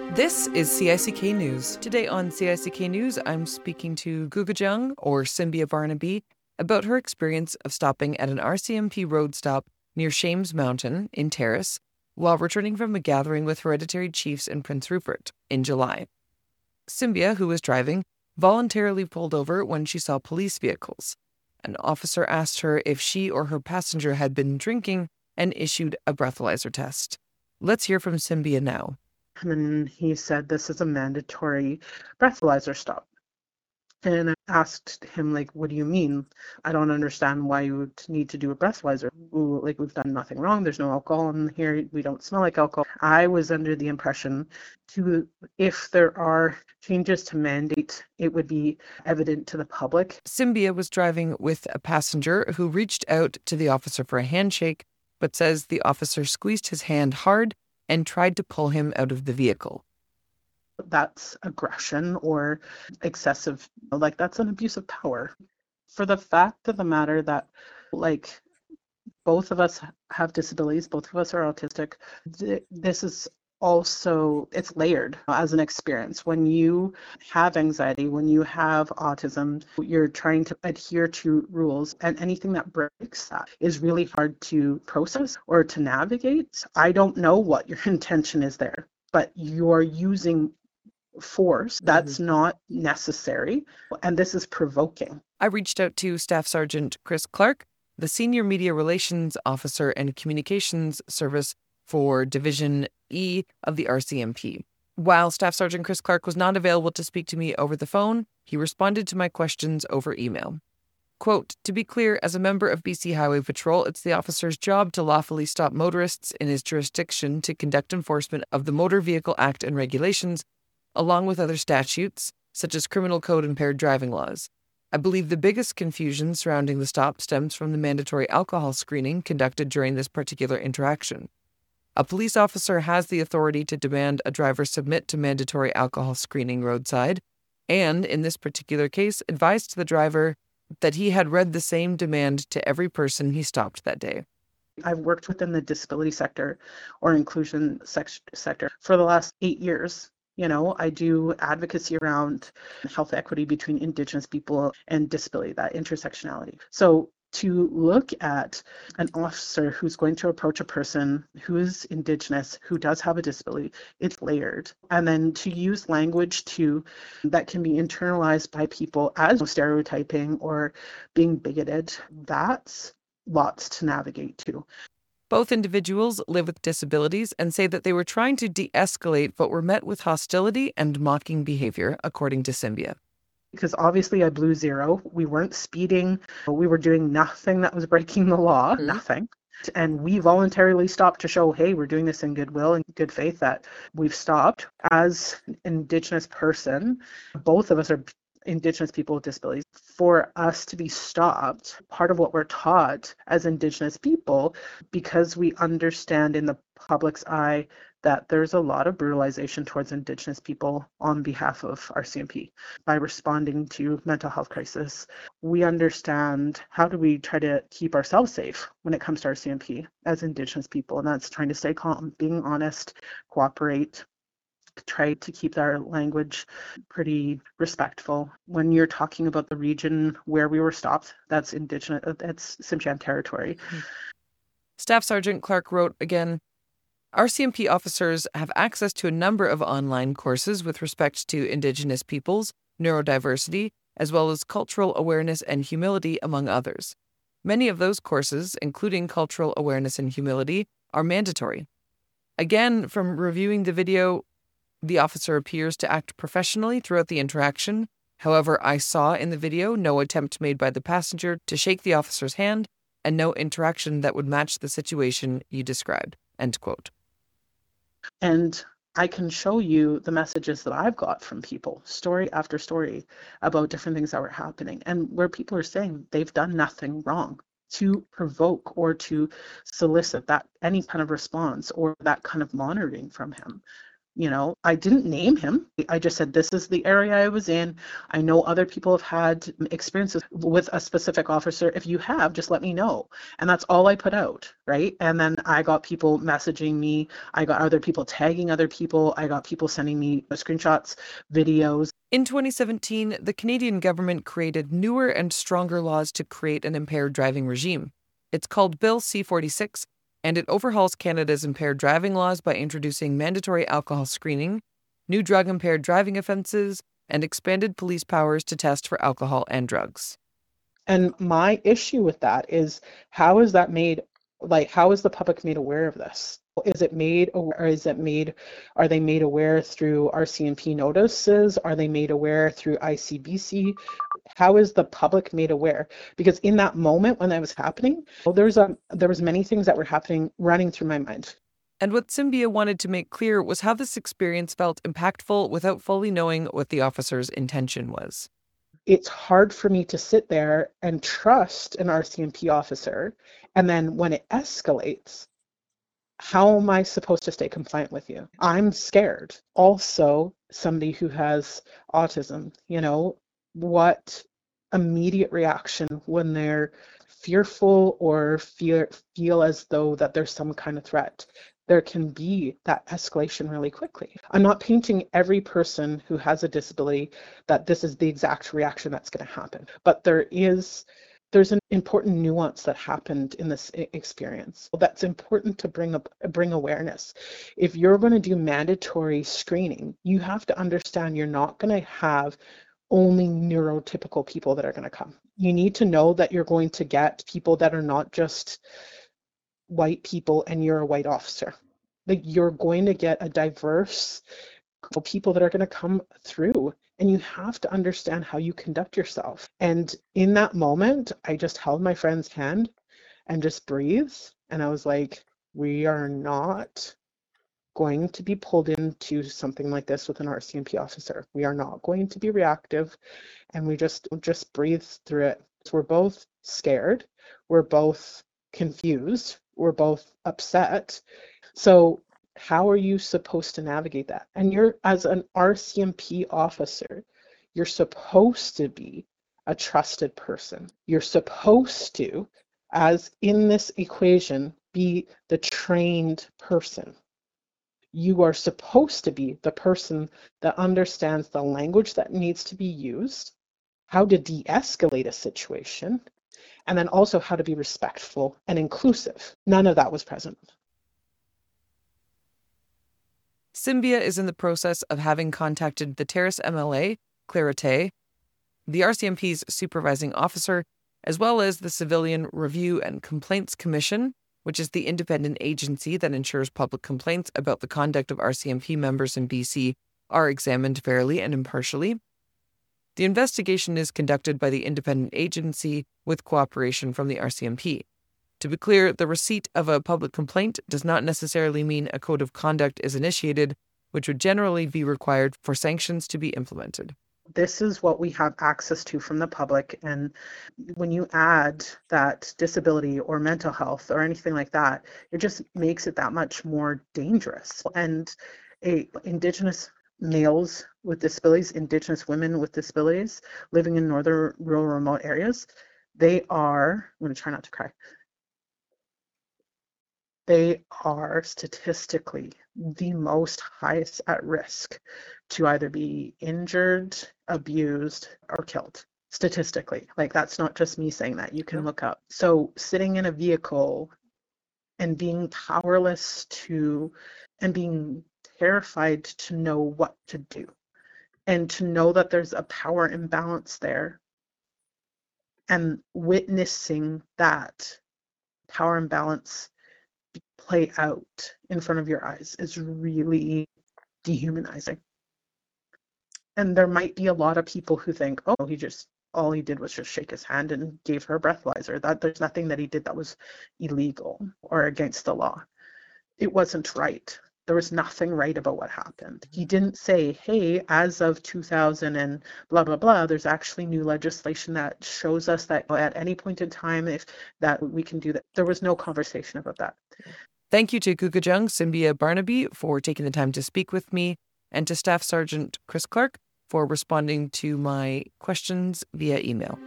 This is CICK News. Today on CICK News, I'm speaking to Gugajung, or Symbia Barnaby, about her experience of stopping at an RCMP road stop near Shames Mountain in Terrace while returning from a gathering with hereditary chiefs in Prince Rupert in July. Symbia, who was driving, voluntarily pulled over when she saw police vehicles. An officer asked her if she or her passenger had been drinking and issued a breathalyzer test. Let's hear from Symbia now. And he said, this is a mandatory breathalyzer stop. And I asked him, what do you mean? I don't understand why you would need to do a breathalyzer. We've done nothing wrong. There's no alcohol in here. We don't smell like alcohol. I was under the impression if there are changes to mandate, it would be evident to the public. Symbia was driving with a passenger who reached out to the officer for a handshake, but says the officer squeezed his hand hard and tried to pull him out of the vehicle. That's aggression or excessive, that's an abuse of power. For the fact of the matter that, both of us have disabilities, both of us are autistic, this is also, it's layered as an experience. When you have anxiety, when you have autism, you're trying to adhere to rules, and anything that breaks that is really hard to process or to navigate. I don't know what your intention is there, but you're using force that's not necessary, and this is provoking. I reached out to Staff Sergeant Chris Clark, the Senior Media Relations Officer and Communications Service for Division E of the RCMP. While Staff Sergeant Chris Clark was not available to speak to me over the phone, he responded to my questions over email. Quote, to be clear, as a member of BC Highway Patrol, it's the officer's job to lawfully stop motorists in his jurisdiction to conduct enforcement of the Motor Vehicle Act and regulations, along with other statutes, such as criminal code impaired driving laws. I believe the biggest confusion surrounding the stop stems from the mandatory alcohol screening conducted during this particular interaction. A police officer has the authority to demand a driver submit to mandatory alcohol screening roadside, and, in this particular case, advised the driver that he had read the same demand to every person he stopped that day. I've worked within the disability sector or inclusion sector for the last 8 years. I do advocacy around health equity between Indigenous people and disability, that intersectionality. So to look at an officer who's going to approach a person who is Indigenous, who does have a disability, it's layered. And then to use language that can be internalized by people as stereotyping or being bigoted, that's lots to navigate too. Both individuals live with disabilities and say that they were trying to de-escalate but were met with hostility and mocking behavior, according to Symbia. Because obviously I blew zero. We weren't speeding. We were doing nothing that was breaking the law, nothing. And we voluntarily stopped to show, hey, we're doing this in goodwill and good faith that we've stopped. As an Indigenous person, both of us are Indigenous people with disabilities. For us to be stopped, part of what we're taught as Indigenous people, because we understand in the public's eye that there's a lot of brutalization towards Indigenous people on behalf of RCMP. By responding to mental health crisis, we understand how do we try to keep ourselves safe when it comes to RCMP as Indigenous people, and that's trying to stay calm, being honest, cooperate, try to keep our language pretty respectful. When you're talking about the region where we were stopped, that's Indigenous, that's Tsimshian territory. Staff Sergeant Clark wrote again, RCMP officers have access to a number of online courses with respect to Indigenous peoples, neurodiversity, as well as cultural awareness and humility, among others. Many of those courses, including cultural awareness and humility, are mandatory. Again, from reviewing the video, the officer appears to act professionally throughout the interaction. However, I saw in the video no attempt made by the passenger to shake the officer's hand and no interaction that would match the situation you described. End quote. And I can show you the messages that I've got from people, story after story, about different things that were happening and where people are saying they've done nothing wrong. To provoke or to solicit that any kind of response or that kind of monitoring from him I didn't name him. I just said, this is the area I was in. I know other people have had experiences with a specific officer. If you have, just let me know. And that's all I put out, right? And then I got people messaging me. I got other people tagging other people. I got people sending me screenshots, videos. In 2017, the Canadian government created newer and stronger laws to create an impaired driving regime. It's called Bill C-46, and it overhauls Canada's impaired driving laws by introducing mandatory alcohol screening, new drug-impaired driving offences, and expanded police powers to test for alcohol and drugs. And my issue with that is, how is that made, how is the public made aware of this? Is it made, or are they made aware through RCMP notices? Are they made aware through ICBC? How is the public made aware? Because in that moment when that was happening, there was many things that were running through my mind. And what Symbia wanted to make clear was how this experience felt impactful without fully knowing what the officer's intention was. It's hard for me to sit there and trust an RCMP officer, and then when it escalates, how am I supposed to stay compliant with you? I'm scared. Also, somebody who has autism, what immediate reaction when they're fearful or feel as though that there's some kind of threat. There can be that escalation really quickly. I'm not painting every person who has a disability that this is the exact reaction that's going to happen, but there's an important nuance that happened in this experience that's important to bring awareness. If you're going to do mandatory screening, you have to understand you're not going to have only neurotypical people that are going to come. You need to know that you're going to get people that are not just white people and you're a white officer. Like, you're going to get a diverse group of people that are going to come through, and you have to understand how you conduct yourself. And in that moment, I just held my friend's hand and just breathed. And I was like, we are not going to be pulled into something like this with an RCMP officer. We are not going to be reactive. And we just breathed through it. So we're both scared. We're both confused. We're both upset. So how are you supposed to navigate that? And you're, as an RCMP officer, you're supposed to be a trusted person. You're supposed to, as in this equation, be the trained person. You are supposed to be the person that understands the language that needs to be used, how to de-escalate a situation, and then also how to be respectful and inclusive. None of that was present. Symbia is in the process of having contacted the Terrace MLA, Clara Tay, the RCMP's supervising officer, as well as the Civilian Review and Complaints Commission, which is the independent agency that ensures public complaints about the conduct of RCMP members in BC are examined fairly and impartially. The investigation is conducted by the independent agency with cooperation from the RCMP. To be clear, the receipt of a public complaint does not necessarily mean a code of conduct is initiated, which would generally be required for sanctions to be implemented. This is what we have access to from the public. And when you add that disability or mental health or anything like that, it just makes it that much more dangerous. And Indigenous males with disabilities, Indigenous women with disabilities living in northern rural remote areas, I'm going to try not to cry. They are statistically the most highest at risk to either be injured, abused, or killed. Statistically, that's not just me saying that. You can look up. So sitting in a vehicle and being powerless and being terrified to know what to do, and to know that there's a power imbalance there, and witnessing that power imbalance play out in front of your eyes is really dehumanizing. And there might be a lot of people who think, oh, all he did was just shake his hand and gave her a breathalyzer. That there's nothing that he did that was illegal or against the law. It wasn't right. There was nothing right about what happened. He didn't say, hey, as of 2000 and blah, blah, blah, there's actually new legislation that shows us that at any point in time, if that we can do that. There was no conversation about that. Thank you to Kukujung Symbia Barnaby for taking the time to speak with me, and to Staff Sergeant Chris Clark for responding to my questions via email.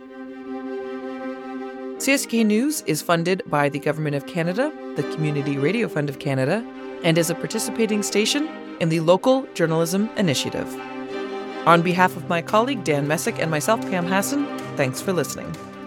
CSK News is funded by the Government of Canada, the Community Radio Fund of Canada, and is a participating station in the Local Journalism Initiative. On behalf of my colleague Dan Messick and myself, Pam Hassan, thanks for listening.